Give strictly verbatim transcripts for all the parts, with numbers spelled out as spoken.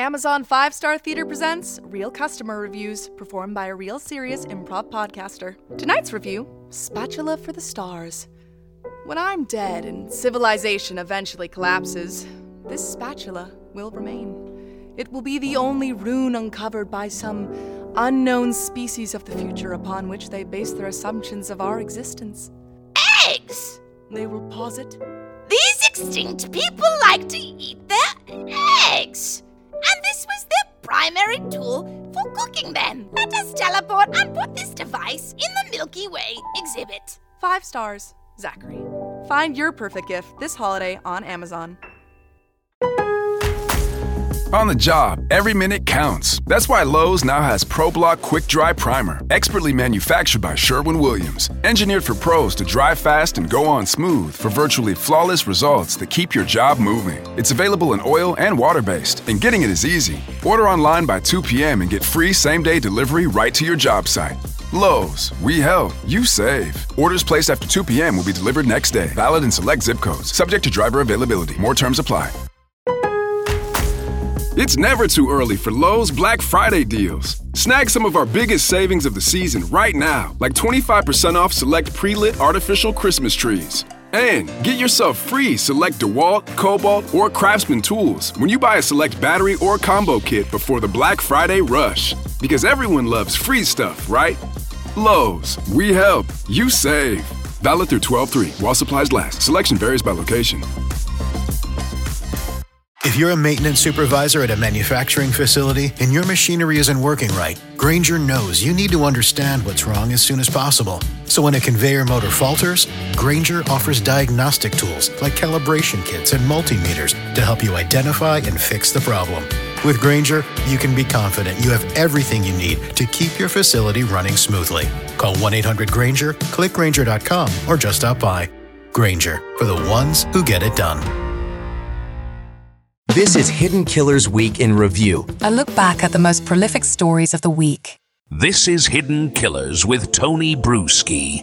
Amazon Five Star Theater presents Real Customer Reviews, performed by a real serious improv podcaster. Tonight's review, Spatula for the Stars. When I'm dead and civilization eventually collapses, this spatula will remain. It will be the only rune uncovered by some unknown species of the future upon which they base their assumptions of our existence. Eggs! They will posit. These extinct people like to eat their eggs! And this was their primary tool for cooking them. Let us teleport and put this device in the Milky Way exhibit. Five stars, Zachary. Find your perfect gift this holiday on Amazon. On the job, every minute counts. That's why Lowe's now has ProBlock Quick Dry Primer, expertly manufactured by Sherwin-Williams. Engineered for pros to dry fast and go on smooth for virtually flawless results that keep your job moving. It's available in oil and water-based, and getting it is easy. Order online by two p.m. and get free same-day delivery right to your job site. Lowe's, we help, you save. Orders placed after two p.m. will be delivered next day. Valid in select zip codes. Subject to driver availability. More terms apply. It's never too early for Lowe's Black Friday deals. Snag some of our biggest savings of the season right now, like twenty-five percent off select pre-lit artificial Christmas trees. And get yourself free select DeWalt, Cobalt, or Craftsman tools when you buy a select battery or combo kit before the Black Friday rush. Because everyone loves free stuff, right? Lowe's, we help, you save. Valid through twelve three while supplies last. Selection varies by location. If you're a maintenance supervisor at a manufacturing facility and your machinery isn't working right, Grainger knows you need to understand what's wrong as soon as possible. So when a conveyor motor falters, Grainger offers diagnostic tools like calibration kits and multimeters to help you identify and fix the problem. With Grainger, you can be confident you have everything you need to keep your facility running smoothly. Call one eight hundred Grainger, click Grainger dot com, or just stop by. Grainger, for the ones who get it done. This is Hidden Killers Week in Review. A look back at the most prolific stories of the week. This is Hidden Killers with Tony Bruschi.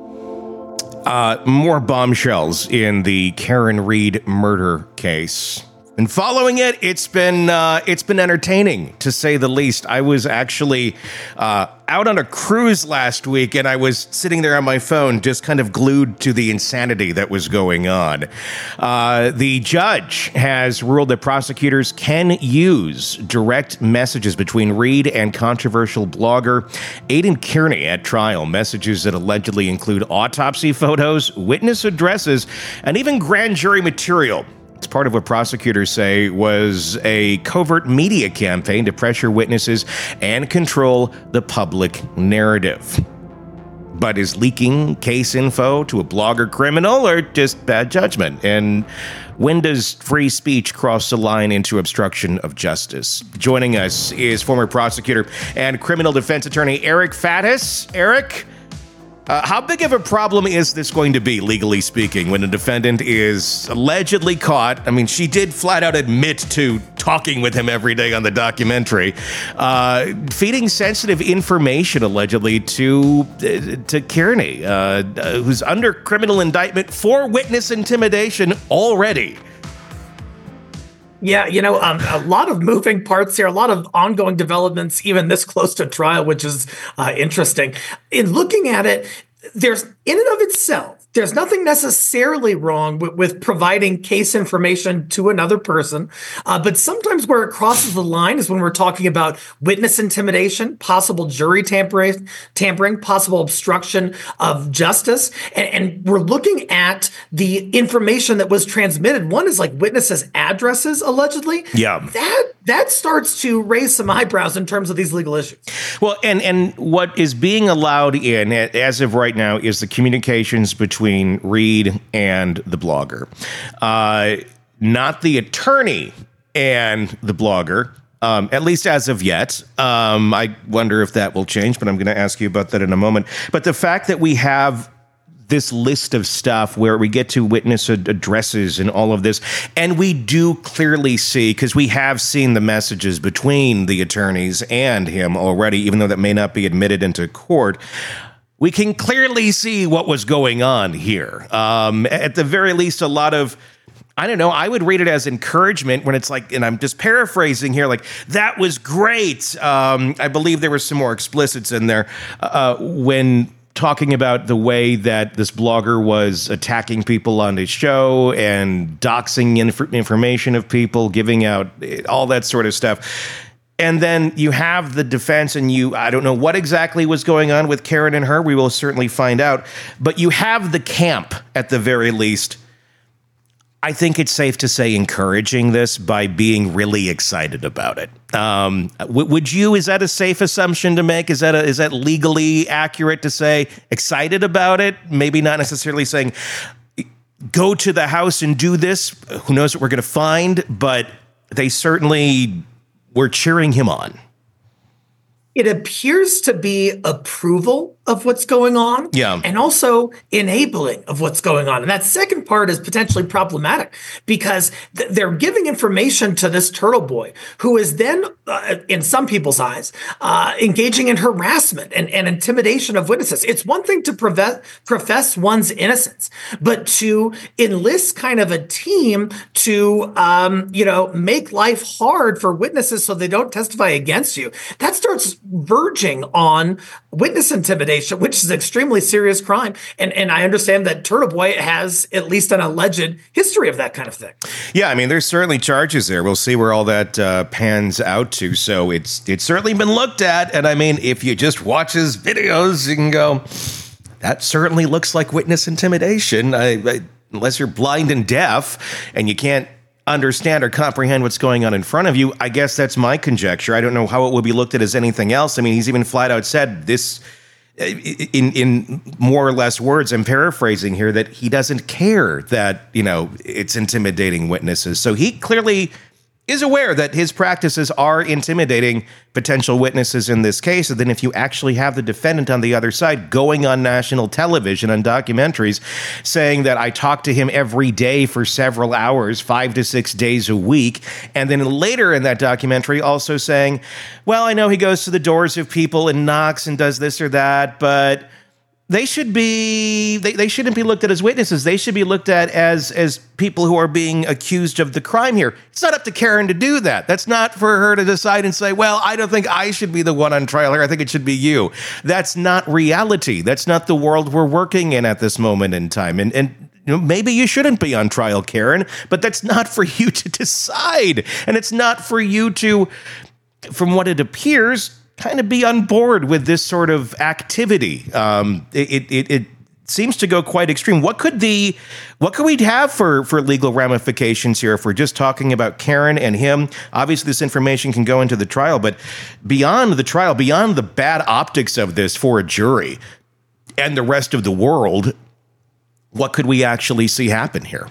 Uh, more bombshells in the Karen Read murder case. And following it, it's been uh, it's been entertaining, to say the least. I was actually uh, out on a cruise last week, and I was sitting there on my phone, just kind of glued to the insanity that was going on. Uh, the judge has ruled that prosecutors can use direct messages between Read and controversial blogger Aidan Kearney at trial, messages that allegedly include autopsy photos, witness addresses, and even grand jury material. It's part of what prosecutors say was a covert media campaign to pressure witnesses and control the public narrative. But is leaking case info to a blogger criminal or just bad judgment? And when does free speech cross the line into obstruction of justice? Joining us is former prosecutor and criminal defense attorney Eric Faddis. Eric, Uh, how big of a problem is this going to be, legally speaking, when a defendant is allegedly caught? I mean, she did flat out admit to talking with him every day on the documentary, uh, feeding sensitive information, allegedly, to uh, to Kearney, uh, who's under criminal indictment for witness intimidation already. Yeah, you know, um, a lot of moving parts here, a lot of ongoing developments, even this close to trial, which is uh, interesting. In looking at it, there's, in and of itself, there's nothing necessarily wrong with, with providing case information to another person. Uh, but sometimes where it crosses the line is when we're talking about witness intimidation, possible jury tampering, tampering, possible obstruction of justice. And, and we're looking at the information that was transmitted. One is like witnesses' addresses, allegedly. Yeah. That that starts to raise some eyebrows in terms of these legal issues. Well, and, and what is being allowed in, as of right now, is the communications between Read and the blogger. Uh, not the attorney and the blogger, um, at least as of yet. Um, I wonder if that will change, but I'm going to ask you about that in a moment. But the fact that we have this list of stuff where we get to witness ad- addresses and all of this, and we do clearly see, because we have seen the messages between the attorneys and him already, even though that may not be admitted into court, we can clearly see what was going on here. Um, at the very least, a lot of I don't know. I would read it as encouragement when it's like, and I'm just paraphrasing here, like, that was great. Um, I believe there were some more explicits in there uh, when talking about the way that this blogger was attacking people on his show and doxing inf- information of people, giving out all that sort of stuff. And then you have the defense, and you, I don't know what exactly was going on with Karen and her. We will certainly find out. But you have the camp, at the very least, I think it's safe to say, encouraging this by being really excited about it. Um, w- would you, is that a safe assumption to make? Is that a, is that legally accurate to say excited about it? Maybe not necessarily saying, go to the house and do this. Who knows what we're going to find? But they certainly were cheering him on. It appears to be approval of what's going on, yeah, and also enabling of what's going on. And that second part is potentially problematic because th- they're giving information to this turtle boy who is then, uh, in some people's eyes, uh, engaging in harassment and, and intimidation of witnesses. It's one thing to preve- profess one's innocence, but to enlist kind of a team to, um, you know, make life hard for witnesses so they don't testify against you, that starts verging on witness intimidation, which is an extremely serious crime. And and I understand that Turtle Boy has at least an alleged history of that kind of thing. Yeah, I mean, there's certainly charges there. We'll see where all that uh, pans out to. So it's it's certainly been looked at. And I mean, if you just watch his videos, you can go, that certainly looks like witness intimidation. I, I, unless you're blind and deaf and you can't understand or comprehend what's going on in front of you. I guess that's my conjecture. I don't know how it would be looked at as anything else. I mean, he's even flat out said this in in more or less words. I'm paraphrasing here, that he doesn't care that, you know, it's intimidating witnesses. So he clearly is aware that his practices are intimidating potential witnesses in this case. And then if you actually have the defendant on the other side going on national television on documentaries saying that I talk to him every day for several hours, five to six days a week, and then later in that documentary also saying, well, I know he goes to the doors of people and knocks and does this or that, but they should be, they, they shouldn't be looked at as witnesses. They should be looked at as as people who are being accused of the crime here. It's not up to Karen to do that. That's not for her to decide and say, well, I don't think I should be the one on trial here. I think it should be you. That's not reality. That's not the world we're working in at this moment in time. And, and you know, maybe you shouldn't be on trial, Karen, but that's not for you to decide. And it's not for you to, from what it appears, kind of be on board with this sort of activity. Um, it, it it seems to go quite extreme. What could the what could we have for for legal ramifications here if we're just talking about Karen and him? Obviously, this information can go into the trial, but beyond the trial, beyond the bad optics of this for a jury and the rest of the world, what could we actually see happen here?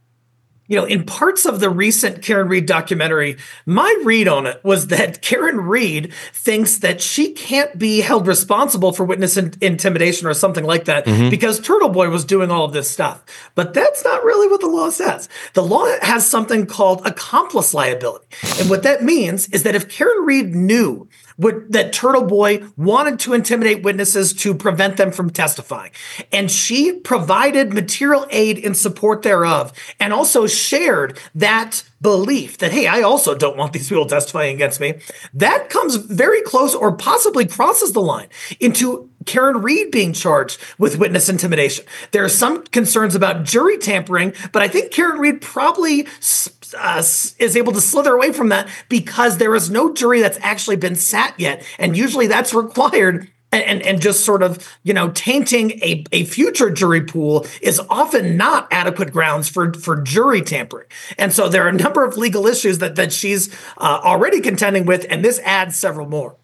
You know, in parts of the recent Karen Read documentary, my read on it was that Karen Read thinks that she can't be held responsible for witness in- intimidation or something like that mm-hmm. because Turtle Boy was doing all of this stuff. But that's not really what the law says. The law has something called accomplice liability. And what that means is that if Karen Read knew Would, that Turtle Boy wanted to intimidate witnesses to prevent them from testifying, and she provided material aid in support thereof, and also shared that belief that, hey, I also don't want these people testifying against me, that comes very close or possibly crosses the line into Karen Read being charged with witness intimidation. There are some concerns about jury tampering, but I think Karen Read probably uh, is able to slither away from that because there is no jury that's actually been sat yet. And usually that's required. And, and just sort of, you know, tainting a, a future jury pool is often not adequate grounds for, for jury tampering. And so there are a number of legal issues that, that she's uh, already contending with, and this adds several more.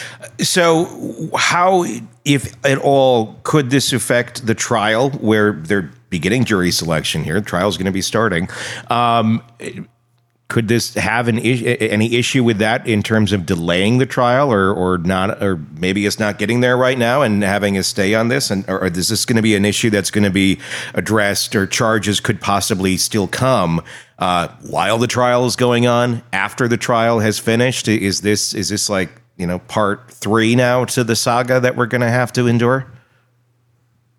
So how, if at all, could this affect the trial where they're beginning jury selection here? The trial is going to be starting. Um, Could this have an is- any issue with that in terms of delaying the trial, or or not, or maybe it's not getting there right now and having a stay on this, and or, or is this going to be an issue that's going to be addressed, or charges could possibly still come uh, while the trial is going on, after the trial has finished? Is this is this like, you know, part three now to the saga that we're going to have to endure?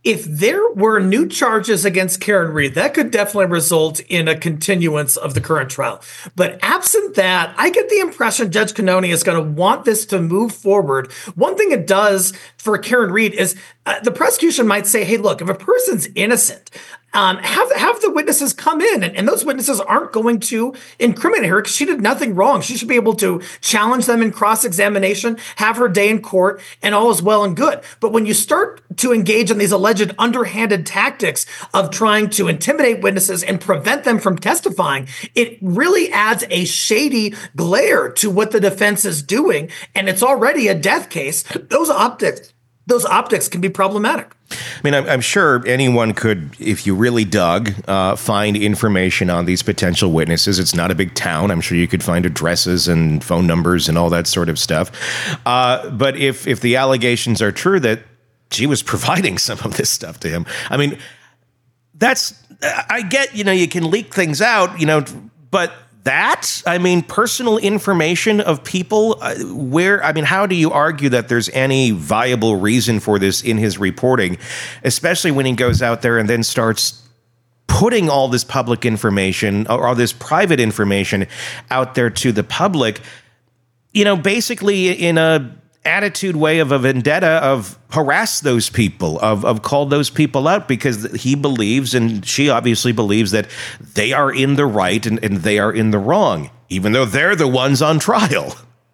if there were new charges against Karen Read, that could definitely result in a continuance of the current trial. But absent that, I get the impression Judge Cannone is going to want this to move forward. One thing it does for Karen Read is uh, the prosecution might say, hey, look, if a person's innocent, Um, have have the witnesses come in, and, and those witnesses aren't going to incriminate her because she did nothing wrong. She should be able to challenge them in cross-examination, have her day in court, and all is well and good. But when you start to engage in these alleged underhanded tactics of trying to intimidate witnesses and prevent them from testifying, it really adds a shady glare to what the defense is doing, and it's already a death case. Those optics, those optics can be problematic. I mean, I'm, I'm sure anyone could, if you really dug, uh, find information on these potential witnesses. It's not a big town. I'm sure you could find addresses and phone numbers and all that sort of stuff. Uh, but if if the allegations are true that she was providing some of this stuff to him, I mean, that's, I get, you know, you can leak things out, you know, but that, I mean, personal information of people, uh, where, I mean, how do you argue that there's any viable reason for this in his reporting, especially when he goes out there and then starts putting all this public information or all this private information out there to the public, you know, basically in a attitude way of a vendetta of harass those people, of of call those people out, because he believes, and she obviously believes, that they are in the right and, and they are in the wrong, even though they're the ones on trial.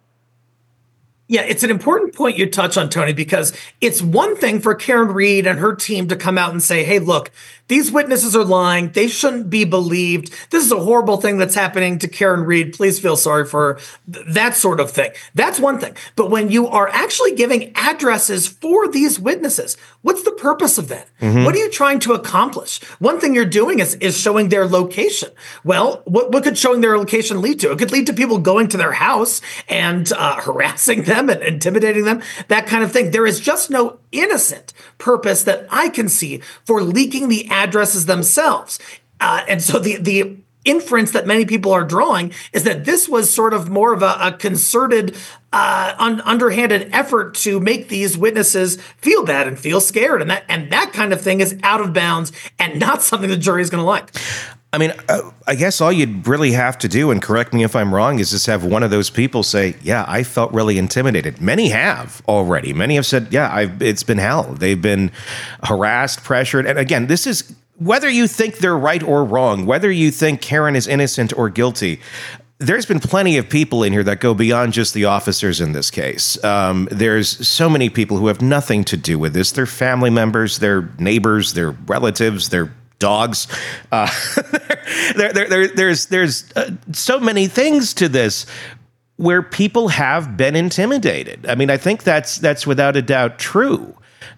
Yeah, it's an important point you touch on, Tony, because it's one thing for Karen Read and her team to come out and say, hey, look, these witnesses are lying. They shouldn't be believed. This is a horrible thing that's happening to Karen Read. Please feel sorry for her. That sort of thing. That's one thing. But when you are actually giving addresses for these witnesses, what's the purpose of that? Mm-hmm. What are you trying to accomplish? One thing you're doing is, is showing their location. Well, what, what could showing their location lead to? It could lead to people going to their house and uh, harassing them and intimidating them, that kind of thing. There is just no innocent purpose that I can see for leaking the addresses themselves. Uh, and so the, the inference that many people are drawing is that this was sort of more of a, a concerted, uh, un- underhanded effort to make these witnesses feel bad and feel scared. And that, and that kind of thing is out of bounds and not something the jury is going to like. I mean, uh, I guess all you'd really have to do, and correct me if I'm wrong, is just have one of those people say, yeah, I felt really intimidated. Many have already. Many have said, yeah, I've, it's been hell. They've been harassed, pressured. And again, this is whether you think they're right or wrong, whether you think Karen is innocent or guilty. There's been plenty of people in here that go beyond just the officers in this case. Um, there's so many people who have nothing to do with this. They're family members, they're neighbors, they're relatives, they're dogs. Uh, there, there, there, there's there's uh, so many things to this where people have been intimidated. I mean, I think that's that's without a doubt true.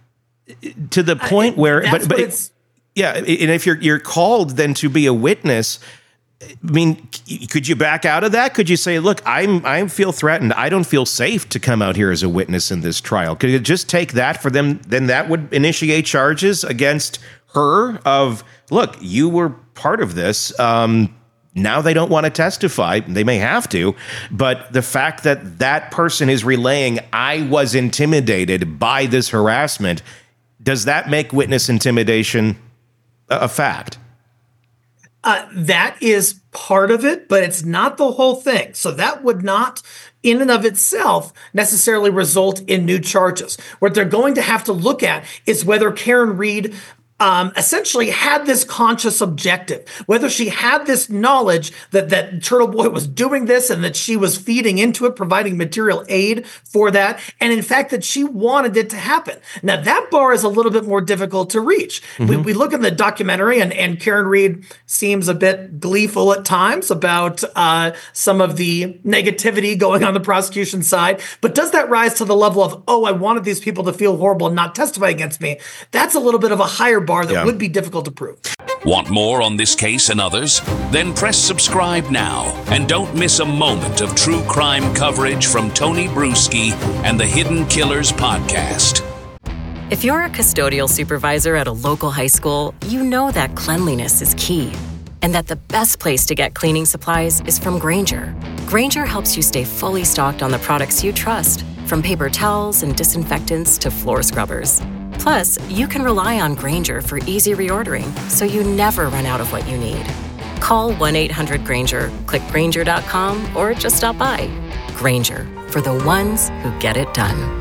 To the point uh, where, but, but it's, yeah, and if you're you're called then to be a witness, I mean, could you back out of that? Could you say, look, I'm I feel threatened. I don't feel safe to come out here as a witness in this trial. Could you just take that for them? Then that would initiate charges against her of, look, you were part of this. Um, now they don't want to testify. They may have to. But the fact that that person is relaying, I was intimidated by this harassment, does that make witness intimidation a, a fact? Uh, that is part of it, but it's not the whole thing. So that would not, in and of itself, necessarily result in new charges. What they're going to have to look at is whether Karen Read Um, essentially had this conscious objective, whether she had this knowledge that, that Turtle Boy was doing this and that she was feeding into it, providing material aid for that, and in fact that she wanted it to happen. Now that bar is a little bit more difficult to reach. Mm-hmm. We, we look at the documentary and, and Karen Read seems a bit gleeful at times about uh, some of the negativity going on the prosecution side, but does that rise to the level of, oh, I wanted these people to feel horrible and not testify against me? That's a little bit of a higher bar that yeah. would be difficult to prove. Want more on this case and others? Then press subscribe now and don't miss a moment of true crime coverage from Tony Bruschi and the Hidden Killers podcast. If you're a custodial supervisor at a local high school, you know that cleanliness is key and that the best place to get cleaning supplies is from Grainger. Grainger helps you stay fully stocked on the products you trust, from paper towels and disinfectants to floor scrubbers. Plus, you can rely on Grainger for easy reordering, so you never run out of what you need. Call one eight hundred Grainger, click Grainger dot com, or just stop by. Grainger, for the ones who get it done.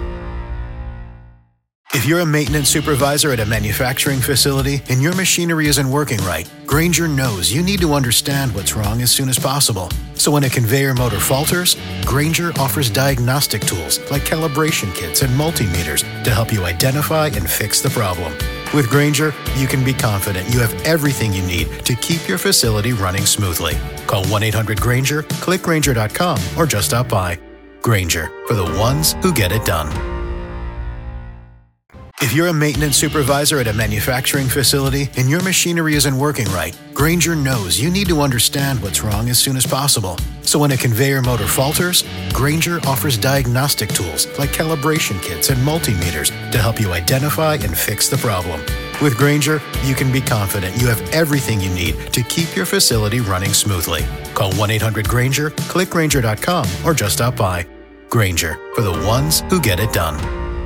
If you're a maintenance supervisor at a manufacturing facility and your machinery isn't working right, Grainger knows you need to understand what's wrong as soon as possible. So when a conveyor motor falters, Grainger offers diagnostic tools like calibration kits and multimeters to help you identify and fix the problem. With Grainger, you can be confident you have everything you need to keep your facility running smoothly. Call one eight hundred Grainger, click Grainger dot com, or just stop by. Grainger, for the ones who get it done. If you're a maintenance supervisor at a manufacturing facility and your machinery isn't working right, Grainger knows you need to understand what's wrong as soon as possible. So when a conveyor motor falters, Grainger offers diagnostic tools like calibration kits and multimeters to help you identify and fix the problem. With Grainger, you can be confident you have everything you need to keep your facility running smoothly. Call one eight hundred Grainger, click Grainger dot com, or just stop by. Grainger, for the ones who get it done.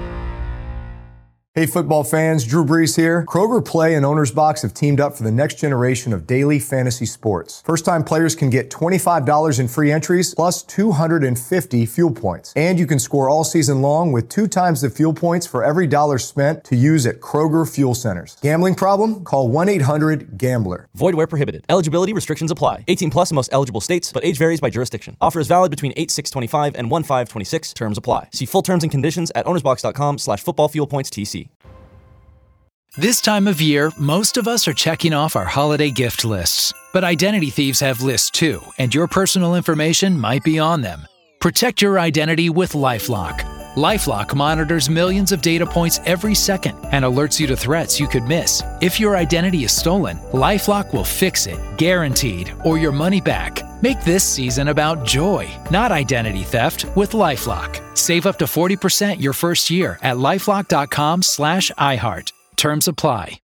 Hey football fans, Drew Brees here. Kroger Play and Owner's Box have teamed up for the next generation of daily fantasy sports. First-time players can get twenty-five dollars in free entries plus two hundred fifty fuel points. And you can score all season long with two times the fuel points for every dollar spent to use at Kroger Fuel Centers. Gambling problem? Call one eight hundred gambler. Void where prohibited. Eligibility restrictions apply. eighteen plus in most eligible states, but age varies by jurisdiction. Offer is valid between eight six twenty-five and one five twenty-six. Terms apply. See full terms and conditions at ownersbox.com slash football fuel points TC. This time of year, most of us are checking off our holiday gift lists. But identity thieves have lists too, and your personal information might be on them. Protect your identity with LifeLock. LifeLock monitors millions of data points every second and alerts you to threats you could miss. If your identity is stolen, LifeLock will fix it, guaranteed, or your money back. Make this season about joy, not identity theft, with LifeLock. Save up to forty percent your first year at LifeLock.com slash iHeart. Terms apply.